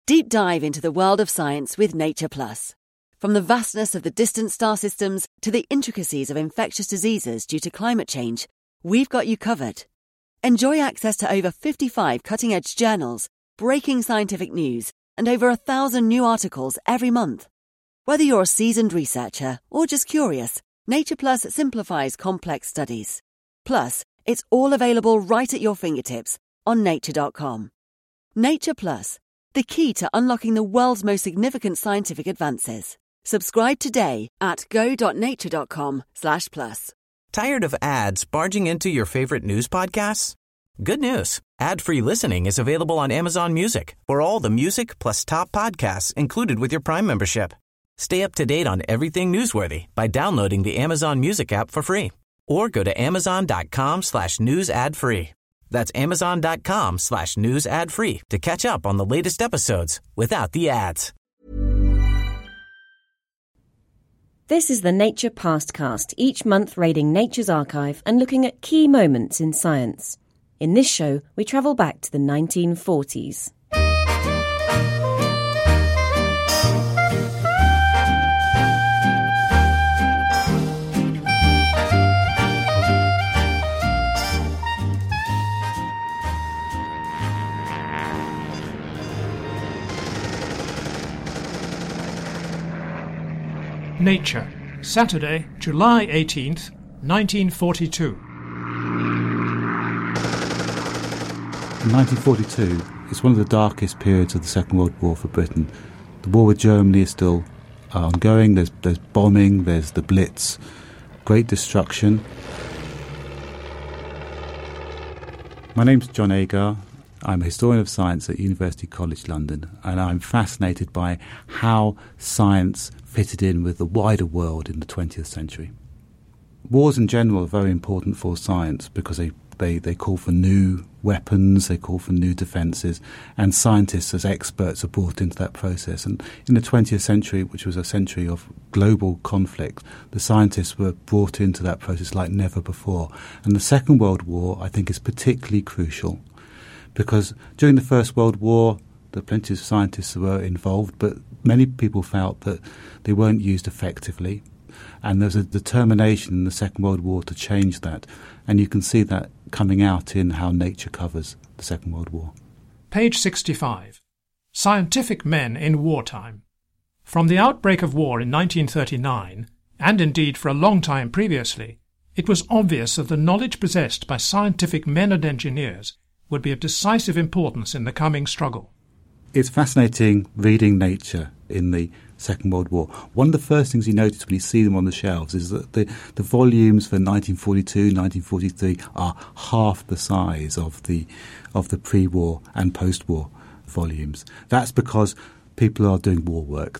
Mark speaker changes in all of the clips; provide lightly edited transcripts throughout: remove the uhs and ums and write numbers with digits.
Speaker 1: Deep dive into the world of science with Nature Plus. From the vastness of the distant star systems to the intricacies of infectious diseases due to climate change, we've got you covered. Enjoy access to over 55 cutting-edge journals, breaking scientific news, and over 1,000 new articles every month. Whether you're a seasoned researcher or just curious, Nature Plus simplifies complex studies. Plus, it's all available right at your fingertips on nature.com. Nature Plus, the key to unlocking the world's most significant scientific advances. Subscribe today at go.nature.com/plus.
Speaker 2: Tired of ads barging into your favorite news podcasts? Good news. Ad-free listening is available on Amazon Music for all the music plus top podcasts included with your Prime membership. Stay up to date on everything newsworthy by downloading the Amazon Music app for free or go to amazon.com/news ad free. That's amazon.com/news ad free to catch up on the latest episodes without the ads.
Speaker 3: This is the Nature Pastcast, each month raiding Nature's archive and looking at key moments in science. In this show, we travel back to the 1940s.
Speaker 4: Nature, Saturday, July 18th, 1942.
Speaker 5: 1942 is one of the darkest periods of the Second World War for Britain. The war with Germany is still ongoing. There's bombing, there's the Blitz, great destruction. My name's John Agar. I'm a historian of science at University College London, and I'm fascinated by how science fitted in with the wider world in the 20th century. Wars in general are very important for science because they call for new weapons, they call for new defences, and scientists as experts are brought into that process. And in the 20th century, which was a century of global conflict, the scientists were brought into that process like never before. And the Second World War, I think, is particularly crucial because during the First World War, there were plenty of scientists who were involved, but many people felt that they weren't used effectively. And there was a determination in the Second World War to change that. And you can see that coming out in how Nature covers the Second World War.
Speaker 4: Page 65. Scientific Men in Wartime. From the outbreak of war in 1939, and indeed for a long time previously, it was obvious that the knowledge possessed by scientific men and engineers would be of decisive importance in the coming struggle.
Speaker 5: It's fascinating reading Nature in the Second World War. One of the first things you notice when you see them on the shelves is that the volumes for 1942, 1943 are half the size of the pre-war and post-war volumes. That's because people are doing war work.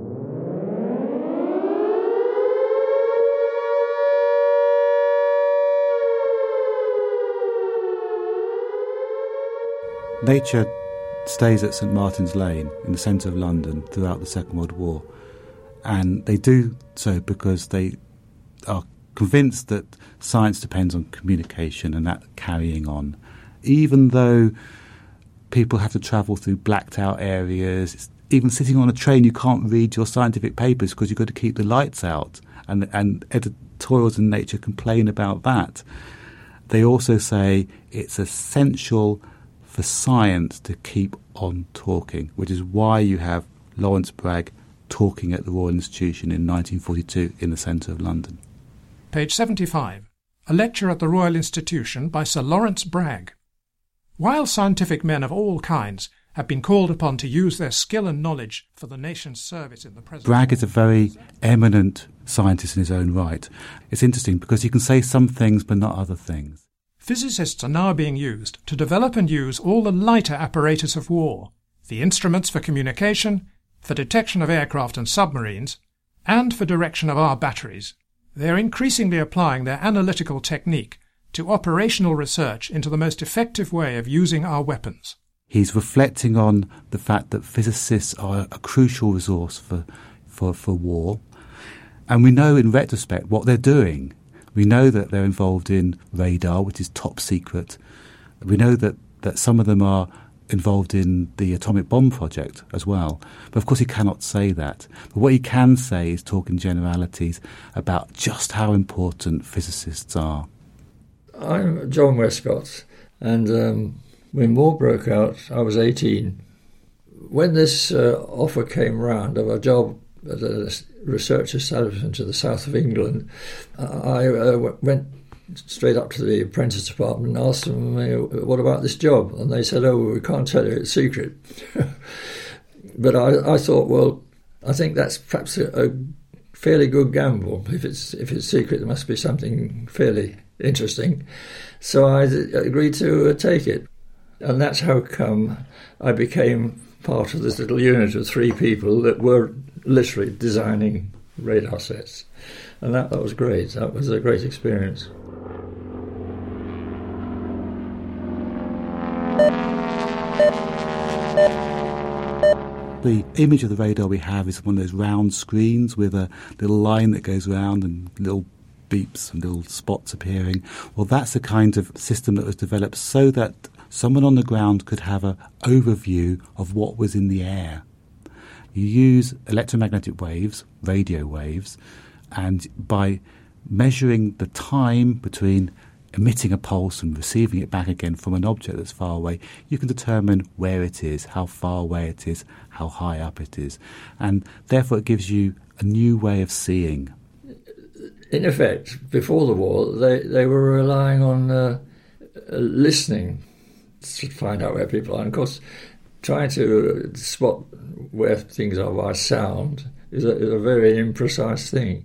Speaker 5: Nature stays at St Martin's Lane in the centre of London throughout the Second World War, and they do so because they are convinced that science depends on communication and that carrying on. Even though people have to travel through blacked out areas, even sitting on a train you can't read your scientific papers because you've got to keep the lights out, and editorials in Nature complain about that. They also say it's essential for science to keep on talking, which is why you have Lawrence Bragg talking at the Royal Institution in 1942 in the centre of London.
Speaker 4: Page 75. A lecture at the Royal Institution by Sir Lawrence Bragg. While scientific men of all kinds have been called upon to use their skill and knowledge for the nation's service in the present...
Speaker 5: Bragg is a very eminent scientist in his own right. It's interesting because he can say some things but not other things.
Speaker 4: Physicists are now being used to develop and use all the lighter apparatus of war, the instruments for communication, for detection of aircraft and submarines, and for direction of our batteries. They are increasingly applying their analytical technique to operational research into the most effective way of using our weapons.
Speaker 5: He's reflecting on the fact that physicists are a crucial resource for war. And we know in retrospect what they're doing. We know that they're involved in radar, which is top secret. We know that some of them are involved in the atomic bomb project as well. But of course he cannot say that. But what he can say is talk in generalities about just how important physicists are.
Speaker 6: I'm John Westcott, and when war broke out, I was 18. When this offer came round of a job at a research establishment to the south of England, I went straight up to the apprentice department and asked them, what about this job? And they said, well, we can't tell you, it's secret. But I thought, well, I think that's perhaps a fairly good gamble. If it's secret, there must be something fairly interesting. So I agreed to take it. And that's how come I became part of this little unit of 3 people that were literally designing radar sets. And that was great. That was a great experience.
Speaker 5: The image of the radar we have is one of those round screens with a little line that goes around and little beeps and little spots appearing. Well, that's the kind of system that was developed so that someone on the ground could have an overview of what was in the air. You use electromagnetic waves, radio waves, and by measuring the time between emitting a pulse and receiving it back again from an object that's far away, you can determine where it is, how far away it is, how high up it is. And therefore it gives you a new way of seeing.
Speaker 6: In effect, before the war, they were relying on listening to find out where people are. And of course, trying to spot where things are by sound is a very imprecise thing.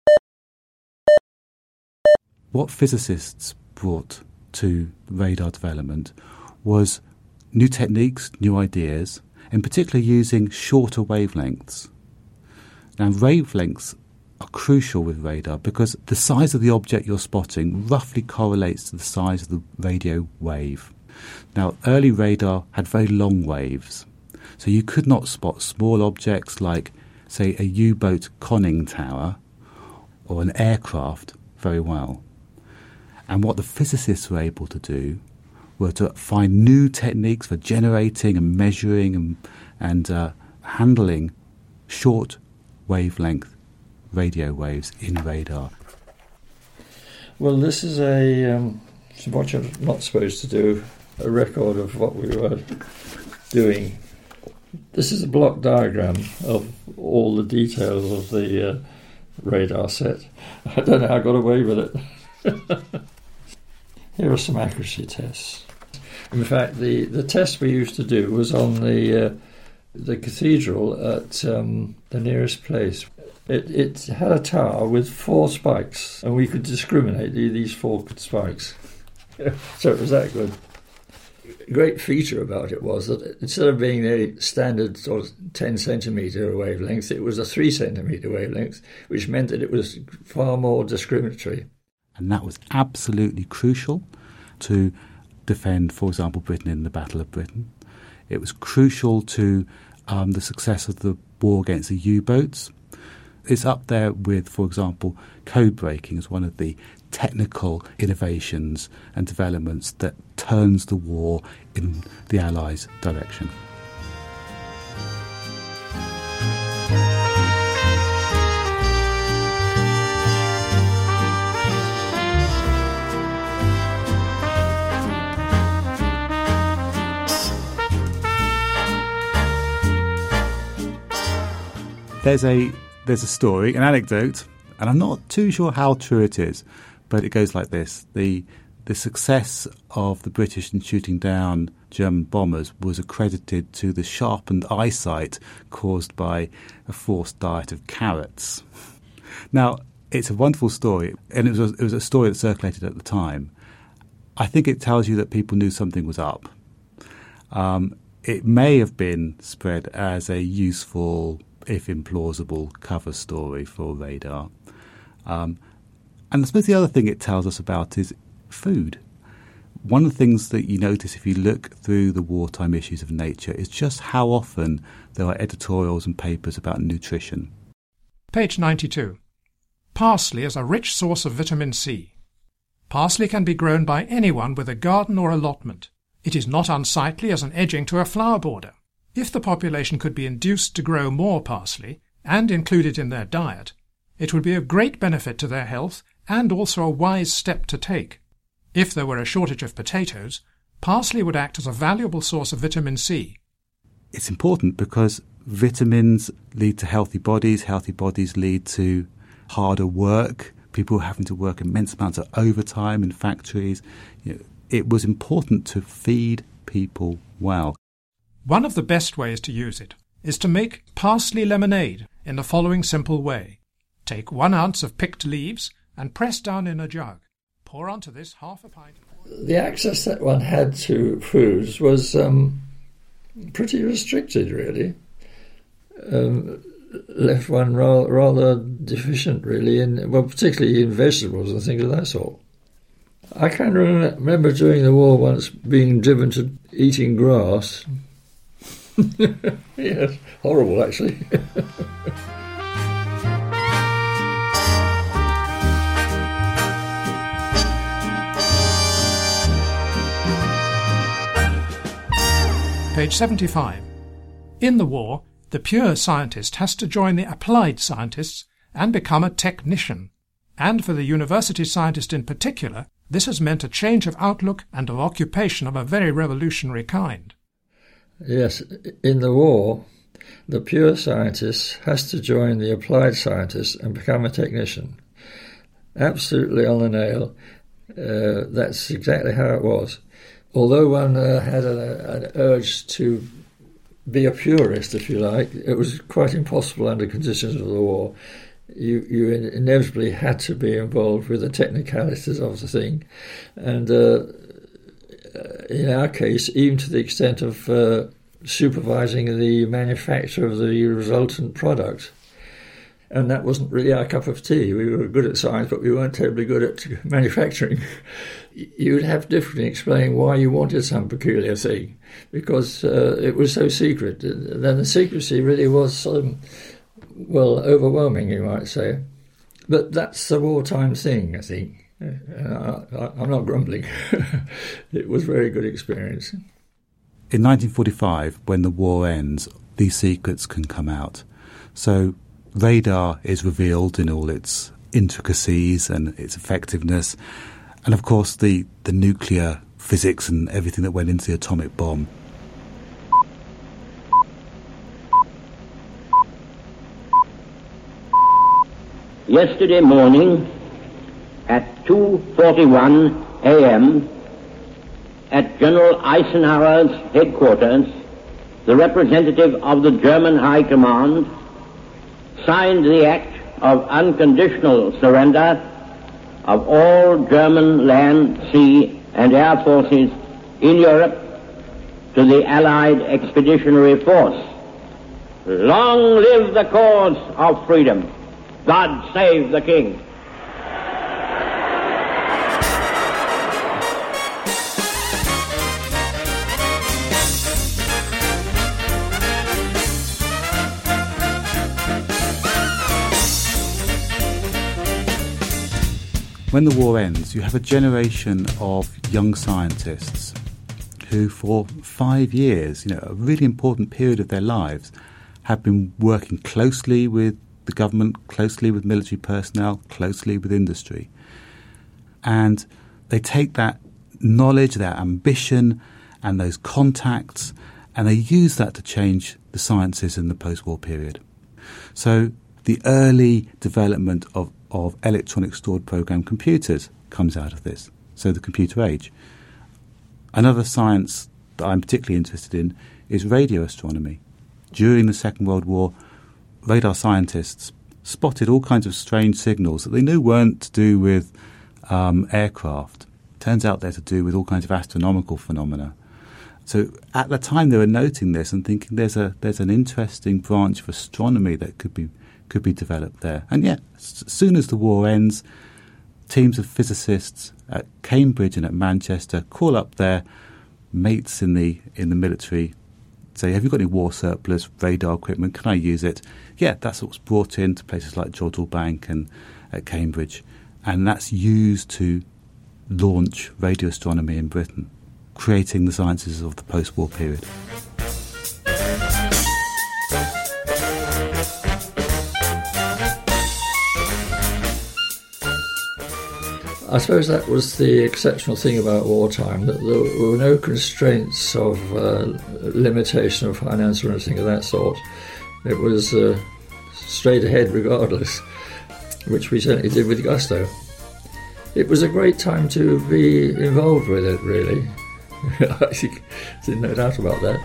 Speaker 5: What physicists brought to radar development was new techniques, new ideas, in particular using shorter wavelengths. Now, wavelengths are crucial with radar because the size of the object you're spotting roughly correlates to the size of the radio wave. Now, early radar had very long waves, so you could not spot small objects like, say, a U-boat conning tower or an aircraft very well. And what the physicists were able to do were to find new techniques for generating and measuring and handling short wavelength radio waves in radar.
Speaker 6: Well, this is what you're not supposed to do, a record of what we were doing. This is a block diagram of all the details of the radar set. I don't know how I got away with it. Here are some accuracy tests. In fact, the test we used to do was on the cathedral at the nearest place. It had a tower with 4 spikes, and we could discriminate these 4 spikes. So it was that good. A great feature about it was that instead of being a standard sort of 10 centimetre wavelength, it was a 3 centimetre wavelength, which meant that it was far more discriminatory.
Speaker 5: And that was absolutely crucial to defend, for example, Britain in the Battle of Britain. It was crucial to the success of the war against the U-boats. It's up there with, for example, code breaking as one of the technical innovations and developments that turns the war in the Allies' direction. There's a story, an anecdote, and I'm not too sure how true it is, but it goes like this. The success of the British in shooting down German bombers was accredited to the sharpened eyesight caused by a forced diet of carrots. Now, it's a wonderful story, and it was a story that circulated at the time. I think it tells you that people knew something was up. It may have been spread as a useful, if implausible, cover story for radar. And I suppose the other thing it tells us about is food. One of the things that you notice if you look through the wartime issues of Nature is just how often there are editorials and papers about nutrition.
Speaker 4: Page 92. Parsley is a rich source of vitamin C. Parsley can be grown by anyone with a garden or allotment, It is not unsightly as an edging to a flower border. If the population could be induced to grow more parsley and include it in their diet, it would be of great benefit to their health and also a wise step to take. If there were a shortage of potatoes, parsley would act as a valuable source of vitamin C.
Speaker 5: It's important because vitamins lead to healthy bodies lead to harder work, people having to work immense amounts of overtime in factories. It was important to feed people well.
Speaker 4: One of the best ways to use it is to make parsley lemonade in the following simple way. Take 1 ounce of picked leaves and press down in a jug. Pour onto this half a pint.
Speaker 6: The access that one had to foods was pretty restricted, really. Left one rather deficient, really, particularly in vegetables and things of that sort. I can remember during the war once being driven to eating grass. Yes, horrible, actually.
Speaker 4: Page 75. In the war, the pure scientist has to join the applied scientists and become a technician. And for the university scientist in particular, this has meant a change of outlook and of occupation of a very revolutionary kind.
Speaker 6: Yes, in the war, the pure scientist has to join the applied scientists and become a technician. Absolutely on the nail. That's exactly how it was. Although one had an urge to be a purist, if you like, it was quite impossible under conditions of the war. You inevitably had to be involved with the technicalities of the thing. And in our case, even to the extent of supervising the manufacture of the resultant product. And that wasn't really our cup of tea. We were good at science, but we weren't terribly good at manufacturing. You would have difficulty explaining why you wanted some peculiar thing, because it was so secret. Then the secrecy really was, overwhelming, you might say. But that's the wartime thing, I think. I'm not grumbling. It was a very good experience.
Speaker 5: In 1945, when the war ends, these secrets can come out. So radar is revealed in all its intricacies and its effectiveness, and of course the nuclear physics and everything that went into the atomic bomb.
Speaker 7: Yesterday morning at 2:41 a.m. at General Eisenhower's headquarters, the representative of the German High Command signed the act of unconditional surrender of all German land, sea, and air forces in Europe to the Allied Expeditionary Force. Long live the cause of freedom. God save the King.
Speaker 5: When the war ends, you have a generation of young scientists who for 5 years, a really important period of their lives, have been working closely with the government, closely with military personnel, closely with industry. And they take that knowledge, their ambition and those contacts, and they use that to change the sciences in the post-war period. So the early development of electronic stored program computers comes out of this, so the computer age. Another science that I'm particularly interested in is radio astronomy. During the Second World War, radar scientists spotted all kinds of strange signals that they knew weren't to do with aircraft. Turns out they're to do with all kinds of astronomical phenomena. So at the time they were noting this and thinking there's an interesting branch of astronomy that could be developed there. And yet, as soon as the war ends, teams of physicists at Cambridge and at Manchester call up their mates in the military, say, have you got any war surplus, radar equipment, can I use it? Yeah, that's what's brought in to places like Jodrell Bank and at Cambridge. And that's used to launch radio astronomy in Britain. creating the sciences of the post-war period.
Speaker 6: I suppose that was the exceptional thing about wartime, that there were no constraints of limitation of finance or anything of that sort. It was straight ahead regardless, which we certainly did with gusto. It was a great time to be involved with it, really. There's no doubt about that.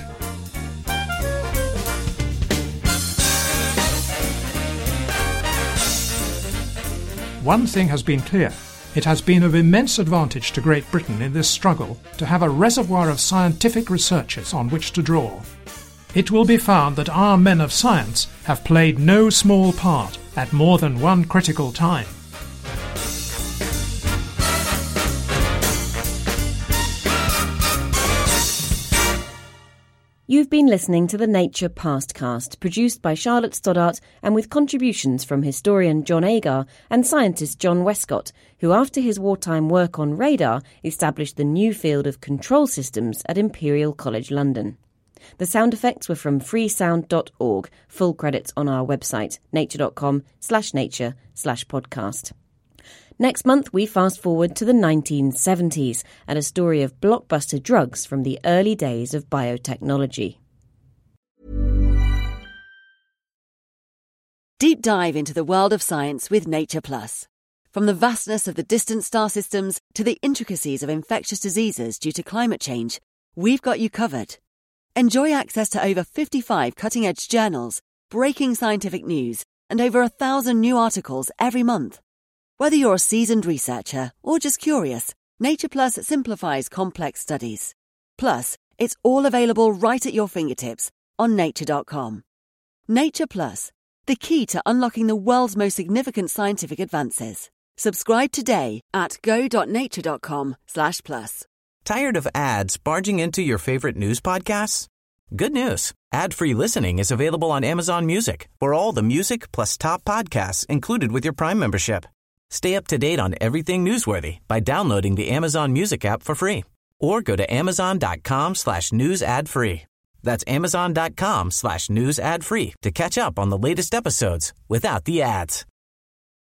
Speaker 4: One thing has been clear. It has been of immense advantage to Great Britain in this struggle to have a reservoir of scientific researchers on which to draw. It will be found that our men of science have played no small part at more than one critical time.
Speaker 3: You've been listening to the Nature Pastcast, produced by Charlotte Stoddart and with contributions from historian John Agar and scientist John Westcott, who after his wartime work on radar established the new field of control systems at Imperial College London. The sound effects were from freesound.org, full credits on our website, nature.com/nature/podcast. Next month, we fast forward to the 1970s and a story of blockbuster drugs from the early days of biotechnology.
Speaker 1: Deep dive into the world of science with Nature Plus. From the vastness of the distant star systems to the intricacies of infectious diseases due to climate change, we've got you covered. Enjoy access to over 55 cutting-edge journals, breaking scientific news, and over 1,000 new articles every month. Whether you're a seasoned researcher or just curious, Nature Plus simplifies complex studies. Plus, it's all available right at your fingertips on nature.com. Nature Plus, the key to unlocking the world's most significant scientific advances. Subscribe today at go.nature.com/plus.
Speaker 2: Tired of ads barging into your favorite news podcasts? Good news. Ad-free listening is available on Amazon Music for all the music plus top podcasts included with your Prime membership. Stay up to date on everything newsworthy by downloading the Amazon Music app for free or go to amazon.com/news ad free. That's amazon.com/news ad free to catch up on the latest episodes without the ads.